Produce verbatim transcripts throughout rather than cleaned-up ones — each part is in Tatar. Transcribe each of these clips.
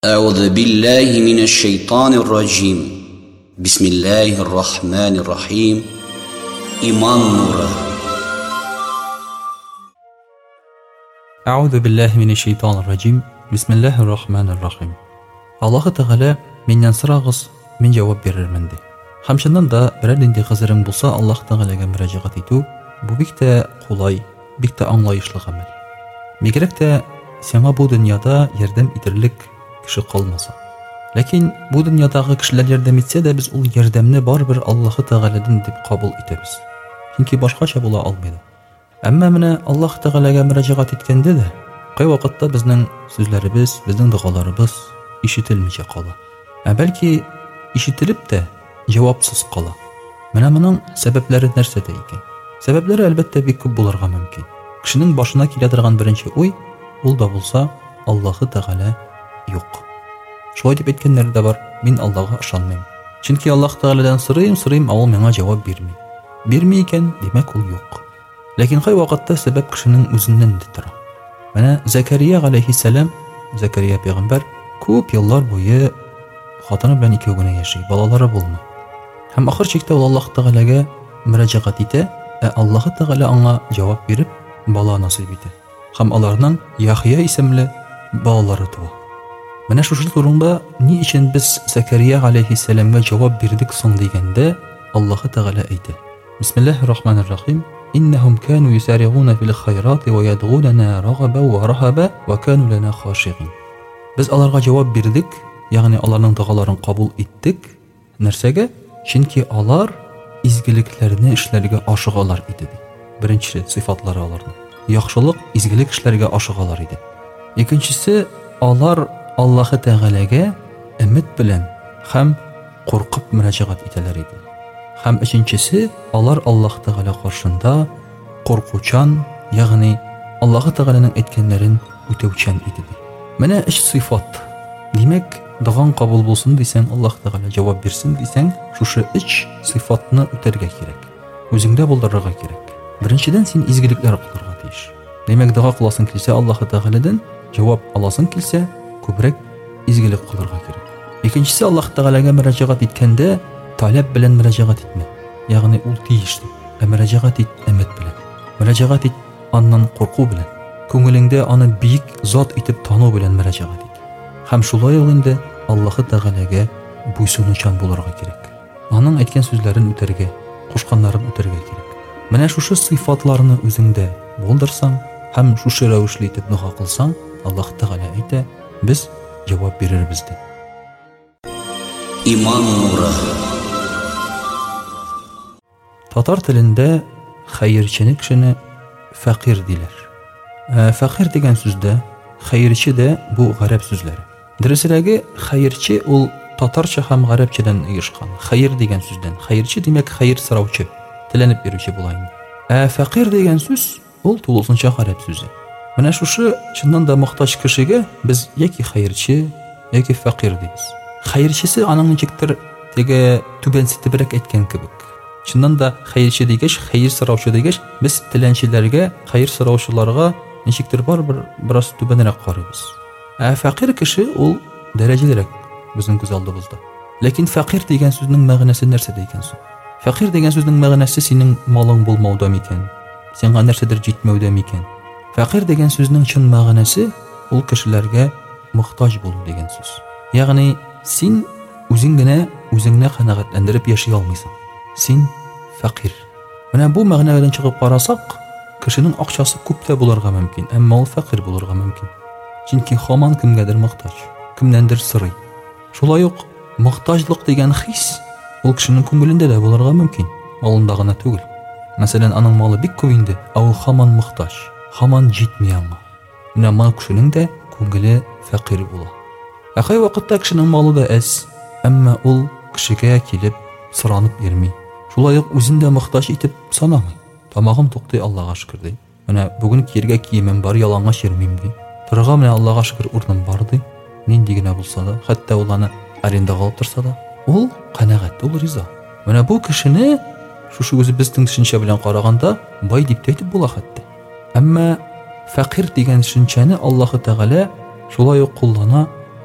أعوذ بالله من الشيطان الرجيم. بسم الله الرحمن الرحيم. إيمان نورا. أعوذ بالله من الشيطان الرجيم. بسم الله الرحمن الرحيم. الله تعالى من ينصرغس من جواب بررمنده. Хамшынан да берәдинде кызырың булса, Аллаһ Тәгаләгә мөрәҗәгать итү бу бик тә кулай, бик тә аңлаешлы гамәл. Мигрәк тә сиңа бу дөньяда ярдәм итерлек кеше калмаса. Ләкин бу дөньядагы кешеләр ярдәм итсә дә, без ул ярдәмне барыбер Аллаһ Тәгаләдән дип кабул итәбез. Чөнки башкача була алмый. Әмма менә Аллаһ Тәгаләгә мөрәҗәгать иткәндә дә, кай вакытта безнең сүзләребез, безнең дугаларыбыз ишетелмичә кала. Ә бәлки ишетелеп тә җавапсыз кала. Менә моның сәбәпләре нәрсәдә икән? Сәбәпләре әлбәттә бик күп булырга мөмкин. Кешенең башына килә торган беренче уй, ул да булса, Аллаһ Тәгалә юк. Шулай дип әйткәннәр дә бар. Мин Аллаһка ышанмыйм. Чөнки Аллаһ Тәгаләдән сорыйм, сорыйм, ул миңа җавап бирми. Бирми икән, димәк ул юк. Ләкин кай вакытта сәбәп кешенең үзеннән дә тора. Менә Закария галәйһиссәлам, Закария пәйгамбәр күп еллар буе хатыны белән икәү генә яши, балалары булмый. Һәм ахыр чиктә ул Аллаһ Тәгаләгә мөрәҗәгать итә, ә Аллаһ Тәгалә аңа җавап биреп, бала насыйп итә. Һәм аларның Яхья исемле балалары туа. Менә шушы турында ни өчен без Закария галәйһиссәламга җавап бирдек соң дигәндә, Аллаһ Тәгалә әйтә. Бисмиллаһир-рахманир-рахим. Иннахум кану юсаригуна фил хайрати ва ядгунана рагабан ва раһаба ва кану лана хашигин. Без аларга җавап бирдек, ягъни аларның дугаларын кабул иттек. Нәрсәгә? Чөнки алар изгелекләрне эшләргә ашыгалар иде. Беренче сыйфатлары аларның. Яхшылык, изгелек эшләргә ашыгалар иде. Икенчесе, алар Аллаһ Тәгаләгә өмет белән һәм куркып мөрәҗәгать итәләр иде. Һәм өченчесе, алар Аллаһ Тәгалә каршында куркучан, ягъни Аллаһ Тәгаләнең әйткәннәрен үтәүчән иде. Менә өч сыйфат. Димәк, дугаң кабул булсын дисәң, Аллаһ Тәгалә җавап бирсен дисәң, шушы өч сыйфатны үтәргә кирәк. Үзеңдә булдырырга кирәк. Беренчедән син изгелекләр кылырга тиеш. Димәк, дуга кыласың килсә, Аллаһ Тәгаләдән җавап аласың килсә, күбрәк изгелек кылырга кирәк. Икенчесе, Аллаһ Тәгаләгә мөрәҗәгать иткәндә таләп белән мөрәҗәгать итмә. Ягъни ул тиешле. Ә мөрәҗәгать ит өмет белән. Мөрәҗәгать ит аннан курку белән. Күңелеңдә аны бик зат итеп тану белән мөрәҗәгать ит. Һәм шулай ул инде Аллаһ Тәгаләгә буйсынучан булырга кирәк. Аның әйткән сүзләрен үтәргә, кушканнарын үтәргә кирәк. Менә шушы сыйфатларны үзеңдә булдырсаң һәм шушы рәвешле итеп дуга кылсаң, Аллаһ Тәгалә әйтә, без җавап бирербез ди. Иман нуры. Татар телендә хәерчене кешене фәкыйрь диләр. Фәкыйрь дигән сүздә, хәерче дә бу гарәп сүзләре. Дөресрәге, хәерче ул татарча һәм гарәпчәдән оешкан. Хәер дигән сүздән. Хәерче димәк хәер сораучы, теләнеп бирүче була инде. Ә фәкыйрь дигән сүз ул тулысынча гарәп сүзе. Менә шушы чыннан да мохтаҗ кешегә без яки хәерче, яки фәкыйрь дибез. Хәерчесе аның ничектер теге түбәнсетебрәк әйткән кебек. Чыннан да хәерче дигәч, хәер сораучы дигәч, без теләнчеләргә, хәер сораучыларга ничектер барбер бераз түбәнрәк карыйбыз. Ә фәкыйрь кеше ул дәрәҗәлерәк безнең күз алдыбызда. Ләкин фәкыйрь дигән сүзнең мәгънәсе нәрсәдә икән соң? Фәкыйрь дигән сүзнең мәгънәсе синең малың булмауда микән? Сиңа нәрсәдер җитмәүдә микән? Фәкыйрь дигән сүзнең чын мәгънәсе ул кешеләргә мохтаҗ булу дигән сүз. Ягъни син үзең генә үзеңне канәгатьләндереп яши алмыйсың. Син фәкыйрь. Менә бу мәгънәдән чыгып карасак, кешенең акчасы күп тә булырга мөмкин, әмма ул фәкыйрь булырга мөмкин. Чөнки һаман кемгәдер мохтаҗ, кемнәндер сорый. Шулай ук мохтаҗлык дигән хис ул кешенең күңелендә дә булырга мөмкин, малында гына түгел. Мәсәлән, аның малы бик күп инде, ә ул һаман мохтаҗ, һаман җитми аңа. Менә моның кешенең дә күңеле фәкыйрь була. Ә кай вакытта кешенең малы да әз, әмма ул кешегә килеп соранып йөрми. Шулай ук үзен дә мохтаҗ итеп санамый. Тамагым туктый, Аллаһка шөкер ди. Менә бүген киергә киемем бар, ялангач йөрмим ди. Торырга менә Аллаһка шөкер урыным бар ди. Нинди генә булса да, хәтта ул аны арендага алып торса да, ул канәгать, ул риза. Менә бу кешене шушы үзе безнең төшенчә белән караганда бай дип әйтеп була хәтта. Әмма фәкыйрь дигән төшенчәне Аллаһ Тәгалә шулай ук куллана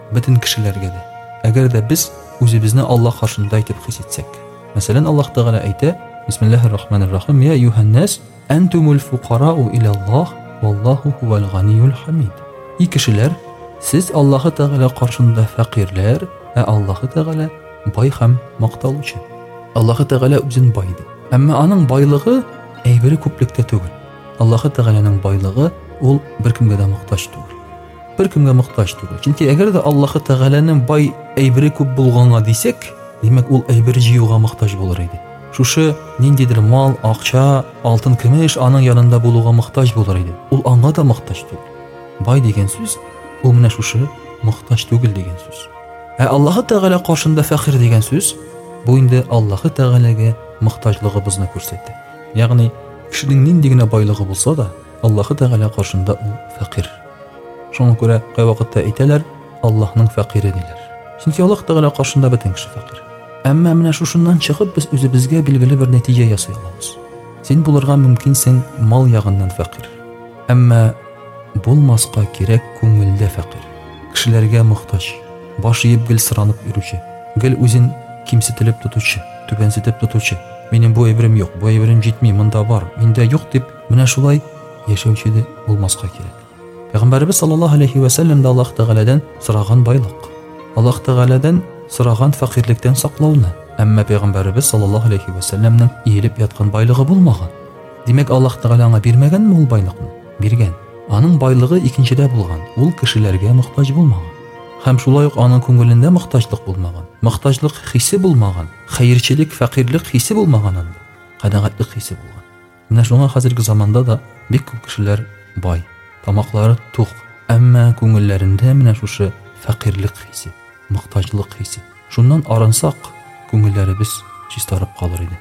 бөтен кешеләргә дә. Әгәр дә без үзебезне Аллаһ каршында итеп хис итсәк. Мәсәлән, Аллаһ Тәгалә әйтә: Бисмиллаһир-рахманир-рахим, я юханнас, антумул фуқарау иля Аллаһ, валлаһу хувал ганиюл хамид. И кешеләр, сез Аллаһ Тәгалә каршында фәкыйрләр, ә Аллаһ Тәгалә бай һәм макталучы. Аллаһ Тәгалә үзен бай ди. Әмма аның байлыгы әйбере күплектә түгел. Аллаһ Тәгаләнең байлыгы ул беркемгә дә мохтаҗ түгел. Беркемгә мохтаҗ түгел. Чөнки әгәр дә Аллаһ Тәгаләнең бай әйбере күп булганга дисәк, димәк ул әйбер җыюга мохтаҗ булыр иде. Шушы ниндидер мал, акча, алтын, көмеш аның янында булуга мохтаҗ булыр иде. Ул аңа да мохтаҗ түгел. Бай дигән сүз ул менә шушы мохтаҗ түгел дигән сүз. Ә Аллаһ Тәгалә каршында фәкыйр дигән сүз бу инде Аллаһ Тәгаләгә мохтаҗлыгыбызны күрсәтә. Ягъни кешенең нинди генә байлыгы булса да, Аллаһ Тәгалә каршында ул фәкыйр. Шуңа күрә кай вакытта әйтәләр, Аллаһның фәкыйре диләр. Чөнки Аллаһ Тәгалә каршында бөтен кеше фәкыйр. Әмма менә шушыннан чыгып без үзебезгә билгеле бер нәтиҗә ясый алабыз. Син булырга мөмкинсең мал ягыннан фәкыйр. Әмма булмаска кирәк күңелдә фәкыйр. Кешеләргә мохтаҗ, баш иеп гел сыранып йөрүче, гел үзен кимсетелеп тотучы, түбәнсетеп тотучы. Минем бу әйберем юк, бу әйберем җитми, монда бар, миндә юк дип, менә шулай яшәүче дә булмаска кирәк. Пәйгамбәрбез саллаллаһу алейхи ва саллям да Аллаһ Тәгаләдән сораган байлык, Аллаһ Тәгаләдән сораган фәкыйрлектән саклауны. Әмма Пәйгамбәрбез саллаллаһу алейхи ва саллямның иелеп яткан байлыгы булмаган. Димәк, Аллаһ Тәгалә аңа бирмәгәнме ул байлыкны? Биргән. Аның байлыгы икенчедә булган. Ул кешеләргә мохтаҗ булмаган. Һәм шулай ук аның күңелендә мохтаҗлык булмаган. Мохтаҗлык хисе булмаган. Хәерчелек, фәкыйрлек хисе булмаган анда. Канагатлык хисе булган. Менә шуңа хәзерге заманда да бик күп кешеләр бай, тамаклары тук, әмма күңелләрендә менә шушы фәкыйрлек хисе, мохтаҗлык хисе. Шуннан арынсак, күңелләребез чистарып калыр иде.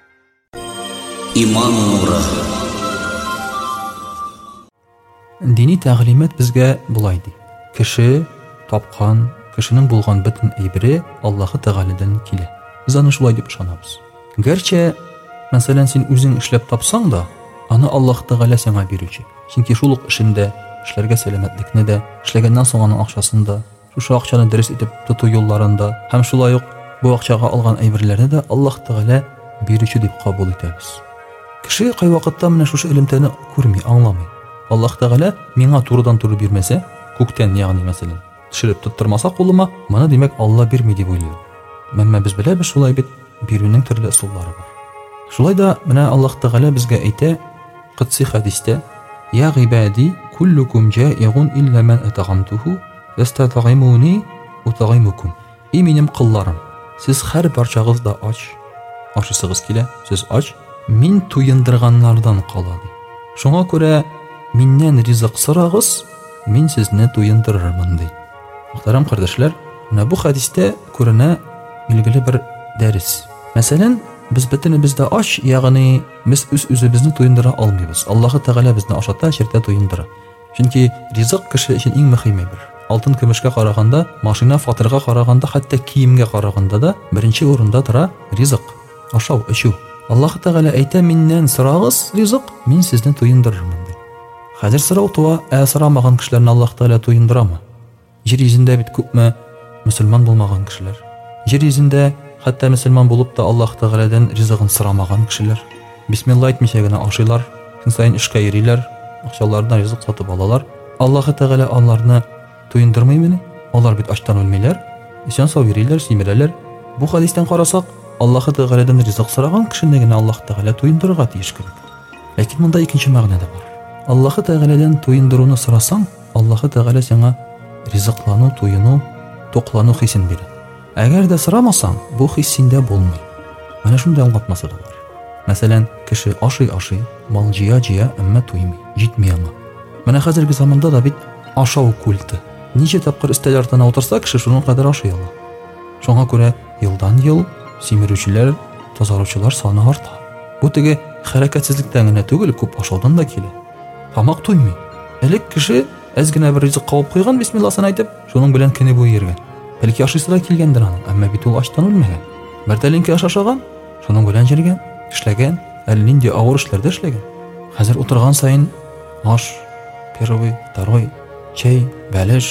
Иман нуры. Дини тәгълимат безгә булай ди. Кеше тапкан, кешенең булган бөтен әйбере Аллаһ Тәгаләдән килә. Без аны шулай дип ышанабыз. Гәрчә, мәсәлән, син үзең эшләп тапсаң да, аны Аллаһ Тәгалә сиңа бирүче. Чөнки шул ук эшендә, эшләргә сәламәтлекне дә, эшләгәннән соң аның акчасын да, шушы акчаны дөрес итеп тоту юлларында, һәм шулай ук бу акчага алган әйберләрне дә Аллаһ Тәгалә бирүче дип кабул итәбез. Кеше кай вакытта менә шушы элемтәне күрми, аңламый. Аллаһ Тәгалә миңа турыдан-туры бирмәсә, күктән, ягъни мәсәлән, төшереп тоттырмаса кулыма, моны димәк Алла бирми дип уйлый. Әмма без беләбез, шулай бит бирүнең төрле ысуллары бар. Шулай да менә Аллаһ Тәгалә безгә әйтә, кытси хадистә: "Я гибади, куллукум джаигун илля ман атагамтуху, фастатагимуни утагимукум." И минем кылларым, сез һәр барчагыз да ач, ашысыгыз килә, сез ач, мин туендырганнардан кала ди. Шуңа күрә миннән ризык сорагыз, мин сезне туендырырмын ди. Мөхтәрәм кардәшләр, менә бу хадистә күренә билгеле бер дәрес. Мәсәлән, без бөтенебез дә ач, ягъни без үз үзебезне туендыра алмыйбыз. Аллаһ Тәгалә безне ашата, чиртә туендыра. Чөнки ризык кеше өчен иң мөһим әйбер. Алтын көмешкә караганда, машина, фатирга караганда, хәтта киемгә караганда да беренче урында тора ризык, ашау, эчү. Аллаһ Тәгалә әйтә: "Миннән сорагыз ризык, мин сезне туендырырмын" ди. Хәзер сорау туа, ә сорамаган кешеләрне Аллаһ Тәгалә туендырамы? Җир йөзендә бит күпме мөселман булмаган кешеләр. Җир йөзендә хәтта мөселман булып та Аллаһ Тәгаләдән ризыгын сорамаган кешеләр. Бисмилла әйтмичә генә ашыйлар, көн саен эшкә йөриләр, акчаларына ризык сатып алалар. Аллаһ Тәгалә аларны туендырмыймы? Алар бит ачтан үлмиләр, исән сау йөриләр, симерәләр. Бу хадистән карасак, Аллаһ Тәгаләдән ризык сораган кешене генә Аллаһ Тәгалә туендырырга тиеш кебек. Ләкин монда икенче мәгънә дә бар. Аллаһ Тәгаләдән туендыруны сорасаң, Аллаһ Тәгалә сиңа ризыклану, туену, токлану хисен бирә. Әгәр дә сорамасаң, бу хис синдә булмый. Менә шундай аңлатмасы да бар. Мәсәлән, кеше ашый-ашый, мал җыя-җыя, әмма туймый, җитми аңа. Менә хәзерге заманда да бит ашау культы. Ничә тапкыр өстәл артына утырса, кеше шуның кадәр ашый ала. Шуңа күрә елдан-ел симерүчеләр, тазаручылар саны арта. Бу теге хәрәкәтсезлектән генә түгел, күп ашаудан да килә. Тамак туймый. Элек кеше әз генә бер ризык кабып куйган, бисмилласын әйтеп, шуның белән көне буе йөргән. Бәлки ашыйсы да килгәндер аның, әмма бит ул ачтан үлмәгән. Бер тәлинкә аш ашаган, шуның белән йөргән, эшләгән, әле нинди авыр эшләрдә эшләгән. Хәзер утырган сайын аш, первый, второй, чәй, бәлеш,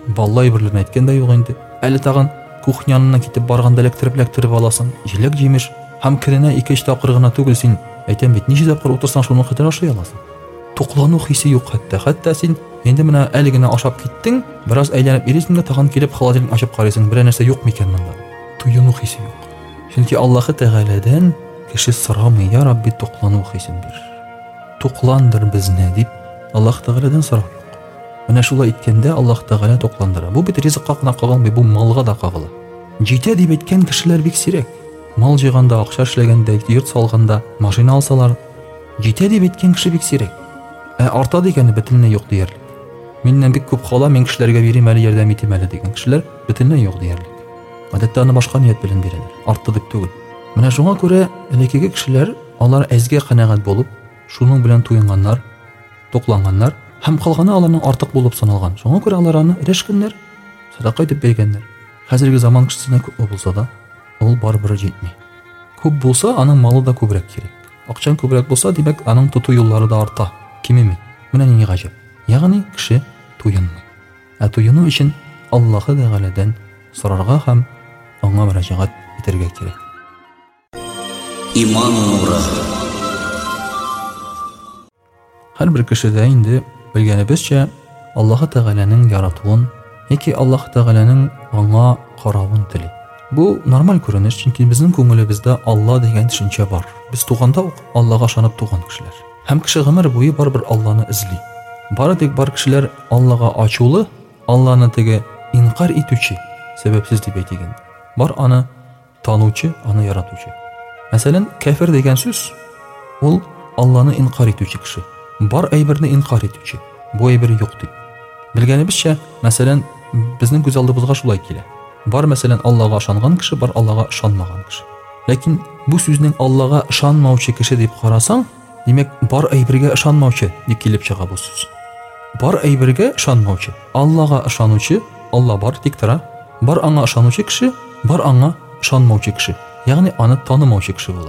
баллай берләрне әйткән дә юк инде. Әле тагын кухнянына китеп барганда электрип-электрип аласың, җиләк җимеш, һәм көненә ике-өч тапкыр гына түгел син, әйтәм бит, ничә тапкыр утырсаң шуны хәтер ашый аласың. Туклану хисе юк хәтта. Хәтта син инде менә әле генә ашап киттең, бераз әйләнеп йөрисең дә тагын килеп холодильник ачып карыйсың, бер нәрсә юк микән монда. Туйыну хисе юк. Чөнки Аллаһ Тәгаләдән кеше сорамый, я Рабби, туклану хисен бир. Тукландыр безне дип Аллаһ Тәгаләдән сорау юк. Менә шулай иткәндә Аллаһ Тәгалә тукландыра. Бу бит ризыкка гына кагылмый, бу малга да кагыла. Җитә дип әйткән кешеләр бик сирәк. Мал җыйганда, акча эшләгәндә, йорт салганда, машина алсалар, җитә дип әйткән кеше бик сирәк. Ә арта дигәне бөтенләй юк диярлек. Миннән бик күп кала, мин кешеләргә бирим әле, ярдәм итим әле дигән кешеләр бөтенләй юк диярлек. Гадәттә аны башка ният белән бирәләр, арты дип түгел. Менә шуңа күрә элекеге кешеләр, алар әзгә канәгать булып, шуның белән туйганнар, тукланганнар, һәм калганы аларның артык булып саналган. Шуңа күрә алар аны рәшкеннәр, садака итеп биргәннәр. Хәзерге заман кешесенә күп булса да, ул барыбер җитми. Күп булса, аның малы да күбрәк кирәк. Акчан күбрәк булса, димәк, аның тоту юллары да арта. Кимеми. Менә ни гаҗәп. Ягъни кеше туйынмый. Ә туйыну өчен Аллаһ Тәгаләдән сорарга һәм аңа мөрәҗәгать итәргә кирәк. Иман нуры. Һәрбер кешедә инде белгәнебезчә Аллаһ Тәгаләнең яратуын яки Аллаһ Тәгаләнең аңа каравын тели. Бу нормаль күренеш, чөнки безнең күңелебездә Алла дигән төшенчә бар. Без туганда ук Аллаһка ышанып туган кешеләр. Һәм кеше гомер буе барбер Алланы эзли. Бары тик бар кешеләр Аллаһка ачулы, Алланы теге инкар итүче, сәбәпсез дип әйтегән. Бар аны танучы, аны яратучы. Мәсәлән, кафир дигән сүз ул Алланы инкар итүче кеше. Бар әйберне инкар итүче. Бу әйбер юк дип. Белгәнебезчә, мәсәлән, безнең күз алдыбызга шулай килә. Бар мәсәлән Аллаһка ышанган кеше, бар Аллаһка ышанмаган кеше. Ләкин бу сүзнең Аллаһка ышанмаучы кеше дип карасаң, димәк, бар әйбергә ышанмаучы дип килеп чыга бу сүз. Бар әйбергә ышанмаучы, Аллаһка ышанучы, Алла бар тик тора. Бар аңа ышанучы кеше, бар аңа ышанмаучы кеше. Ягъни аны танымаучы кеше була.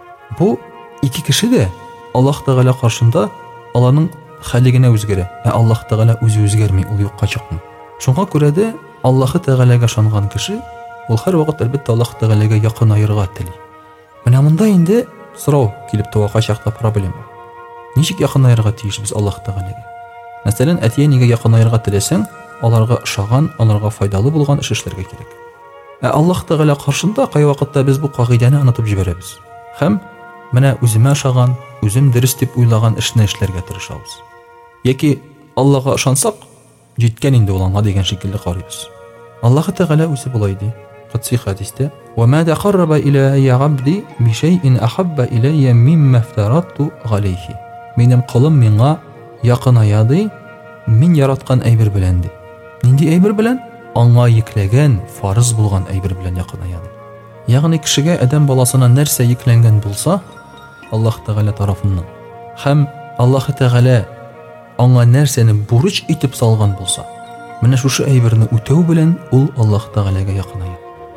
Бу ике кеше дә Аллаһ Тәгалә каршында аларның хәле генә үзгәрә. Ә Аллаһ Тәгалә үзе үзгәрми, ул юкка чыкмый. Шуңа күрә дә Аллаһ Тәгаләгә ышанган кеше ул һәр вакыт әлбәттә Аллаһ Тәгаләгә якын аерга тели. Менә монда инде сорау килеп туа чакта проблема. Ничек якын аерга тиешбез Аллаһ Тәгаләгә? Мәсәлән, әтиянигә якын аерга теләсәң, аларга ышаган, аларга файдалы булган эш эшләргә кирәк. Ә Аллаһ Тәгалә каршында кай вакытта без бу кагыйдәне онытып җибәрәбез. Һәм менә үземә ышаган, үзем дөрес дип уйлаган эшне эшләргә тырышабыз. Яки Аллаһка ышансак, җиткән инде ул аңа дигән шикелле карыйбыз. Аллаһ Тәгалә үзе булай ди. Кытси хадистә: "Ва ма тaqarraba ilayya 'abdi bi shay'in ahabba ilayya mimma aftaradtu 'alayhi." Минем кулым миңа якыная ди, мин яраткан әйбер белән ди. Нинди әйбер белән? Аңа йөкләгән, фарыз булган әйбер белән якыная ди. Ягъни кешегә адәм баласына нәрсә йөкләнгән булса, Аллаһ Тәгалә тарафыннан, һәм Аллаһ Тәгалә аңа нәрсәне бурыч итеп салган булса, менә шушы әйберне үтәү белән ул Аллаһ Тәгаләгә якыная.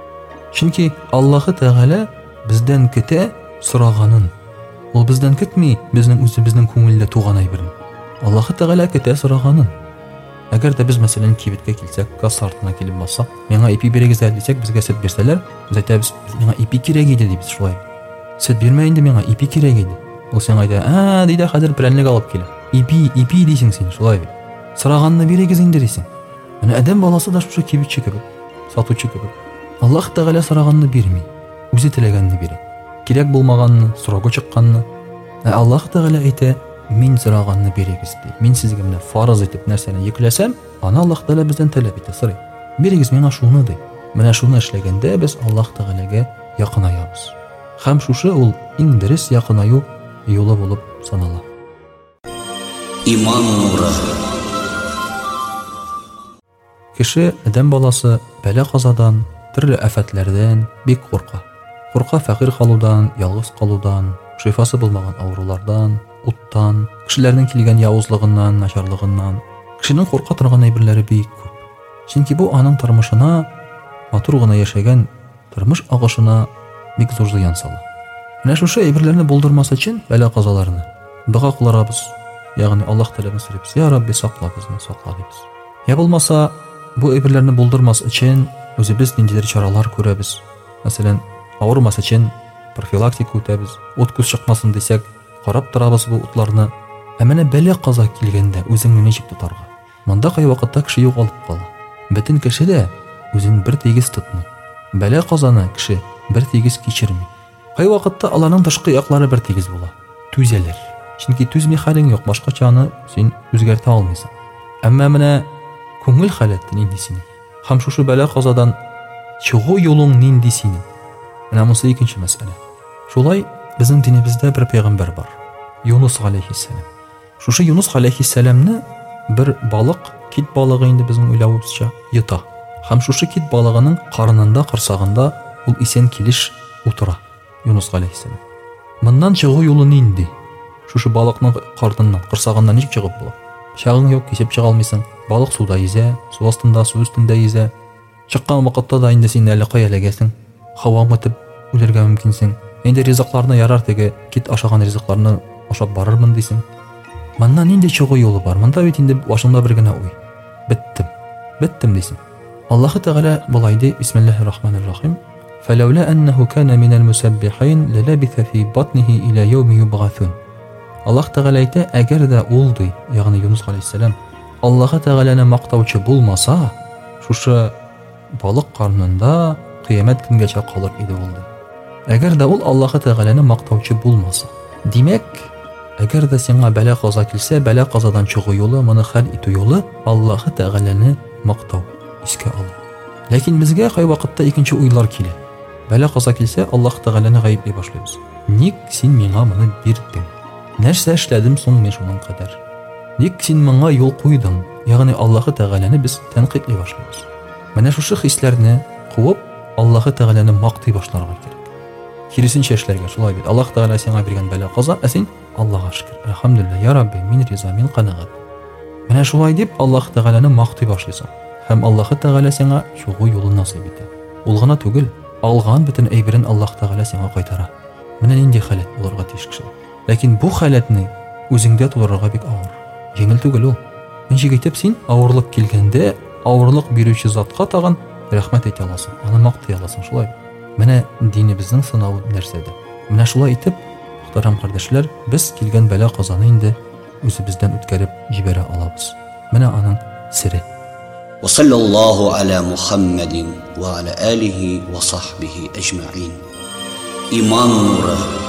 Чөнки Аллаһ Тәгалә бездән көтә сораганын. Ул бездән көтми безнең үзебезнең күңелдә туган әйберне. Аллаһ Тәгалә көтә сораганын. Әгәр дә без мәсәлән кибеткә килсәк, касса артына килеп бассак, миңа ипи бирегез дисәк, безгә сөт бирсәләр, без әйтәбез, миңа ипи кирәк иде дибез шулай. Сөт бирмә инде, миңа ипи кирәк иде. Ул сиңа әйтә: "А, диде, хәзер прәнлек алып килә." Ипи, ипи дисең син шулай бит. Сораганны бирегез инде дисең. Менә адәм баласы да шушы кибетче кебек, сатучы кебек. Аллаһ Тәгалә сораганны бирми, үзе теләгәнне бирә. Кирәк булмаганны, сорауга чыкканны. Ә Аллаһ Тәгалә әйтә: "Мин сораганны бирегез" ди. Мин сезгә менә фарыз итеп нәрсәне йөкләсәм, аны Аллаһ Тәгалә бездән таләп итә, сорый. Бирегез миңа шуны ди. Менә шуны эшләгәндә без Аллаһ Тәгаләгә якынаябыз. Һәм шушы ул иң дөрес якынаю юлы булып санала. Иман нуры. Кеше, адәм баласы бәла-казадан, төрле афәтләрдән бик курка. Курка фәкыйрь калудан, ялгыз калудан, шифасы булмаган авырулардан, уттан, кешеләрнең килгән явызлыгыннан, начарлыгыннан. Кешенең курка торган әйберләре бик күп. Чөнки бу аның тормышына, матур гына яшәгән тормыш агышына бик зур зыян сала. Менә шушы әйберләрне булдырмас өчен бәла-казаларны дуга кылабыз. Ягъни Аллаһ Тәгаләдән сорыйбыз: "Я Рабби, сакла безне, сакла" дибез. Я булмаса, бу әйберләрне булдырмас өчен үзебез ниндидер чаралар күрәбез. Мәсәлән, авырмас өчен профилактика үтәбез. Ут күз чыкмасын дисәк, карап торабыз бу утларны. Ә менә бәлә каза килгәндә үзеңне ничек тотарга? Монда кай вакытта кеше югалып кала. Бөтен кеше дә үзен бер тигез тотмый. Бәлә казаны кеше бер тигез кичерми. Кай вакытта аларның тышкы яклары бер тигез була. Түзәлер. Чөнки түзми хәлең юк, башкача аны син үзгәртә алмыйсың. Әмма менә күңел халәте нинди синең? Һәм шушы бәлә казадан чыгу юлың нинди синең? Менә монысы икенче мәсьәлә. Шулай безнең динебездә бер пәйгамбәр бар. Юнус алейхиссалам. Шушы Юнус алейхиссаламны бер балык, кит балыгы инде безнең уйлавыбызча йота. Һәм шушы кит балыгының карынында, корсагында ул исән килеш утыра. Юнус алейхиссалам. Моннан чыгу юлы нинди? Шушы балыкның карыныннан, корсагыннан ничек чыгып була? Чагың юк, кисеп чыга алмыйсың. Балык суда йөзә, су астында, су өстендә йөзә. Чыккан вакытта да инде син әле каяләгәсең. Хава мытып үләргә мөмкинсең. Инде ризыкларны ярар теге кит ашаган ризыкларны ашап барырмын дисең. Моннан нинди чыгу юлы бар? Монда бит инде башыңда бер генә уй. Биттем. Биттем дисең. Аллаһу Тәгалә булай ди: Бисмиллаһир-рахманир-рахим. فلولا أنه كان من المسبحين للبث في بطنه إلى يوم يبعثون. Аллаһ Тәгалә әйтә, әгәр дә ул ди, ягъни Юнус алейхиссалам, Аллаһ Тәгаләне мактаучы булмаса, шушы балык карнында кыямәт көнгәчә калыр иде ул ди. Әгәр дә ул Аллаһ Тәгаләне мактаучы булмаса, димәк, әгәр дә сиңа бәла каза килсә, бәла казадан чыгу юлы, моны хәл итү юлы Аллаһ Тәгаләне мактау, искә алу. Ләкин безгә кай вакытта икенче уйлар килә. Бәла каза килсә, Аллаһ Тәгаләне гаепли башлыйбыз. Ник син миңа моны бирдең? Нәрсә эшләдем соң мен шуның кадәр? Ник син моңа юл куйдың? Ягъни Аллаһ Тәгаләне без тәнкыйтьли башлыйбыз. Менә шушы хисләрне куып, Аллаһ Тәгаләне мактый башларга кирәк. Киресенчә эшләргә шулай бит. Аллаһ Тәгалә сиңа биргән бәла каза, ә син Аллаһка шөкер. Әлхәмдүлиллаһ, я Рабби, мин риза, мин канагат. Менә шулай дип Аллаһ Тәгаләне мактый башлыйсың. Һәм Аллаһ Тәгалә сиңа чыгу юлын насыйп итә. Ул гына түгел, алган бөтен әйберен Аллаһ Тәгалә сиңа кайтара. Менә нинди халат булырга тиеш кеше. Ләкин бу халатны үзеңдә тудырырга бик авыр. Җиңел түгел ул. Ничек әйтеп син авырлык килгәндә, авырлык бирүче затка тагын рәхмәт әйтә аласың, аны мактай аласың, шулай. Менә динебезнең сынавы нәрсәдә? Менә шулай итеп, мөхтәрәм кардәшләр, без килгән бәла казаны инде үзебездән үткәреп җибәрә алабыз. Менә аның сире. وصلى الله على محمد وعلى آله وصحبه أجمعين. إيمان نوره